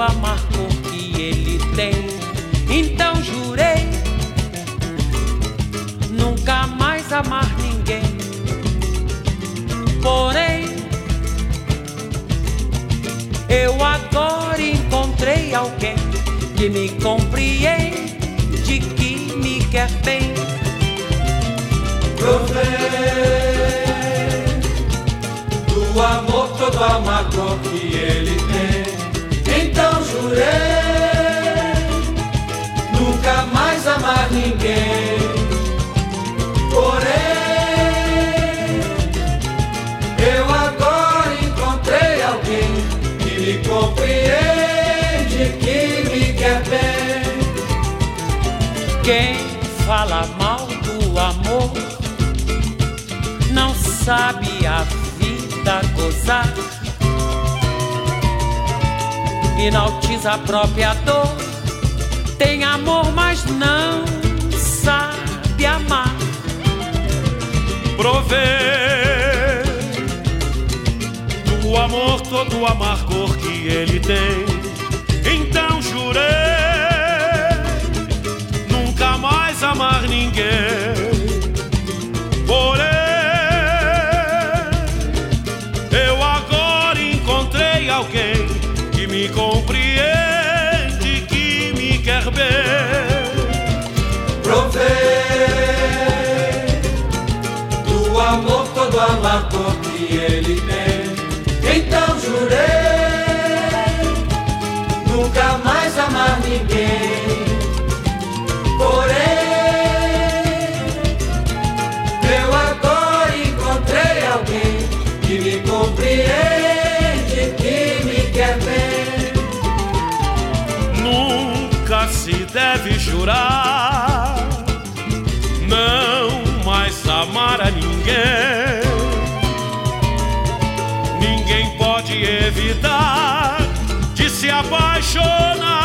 amargor que ele tem. Então jurei nunca mais amar ninguém. Porém, eu agora encontrei alguém que me compreende, que me quer bem. Provei do amor todo amargor que ele tem. Então jurei nunca mais amar ninguém. Porém, eu agora encontrei alguém que me compreende, que me quer bem. Quem fala mal do amor não sabe a vida gozar, enaltiza a própria dor. Tem amor, mas não sabe amar. Provei do amor todo o amargor que ele tem. Então jurei nunca mais amar ninguém. Porém, eu agora encontrei alguém que me compreende, que me quer bem. Provei do amor todo amargor que ele tem. Então jurei nunca mais amar ninguém. Porém, eu agora encontrei alguém que me compreende, que me quer bem. Nunca se deve jurar não mais amar a ninguém. Ninguém pode evitar de se apaixonar.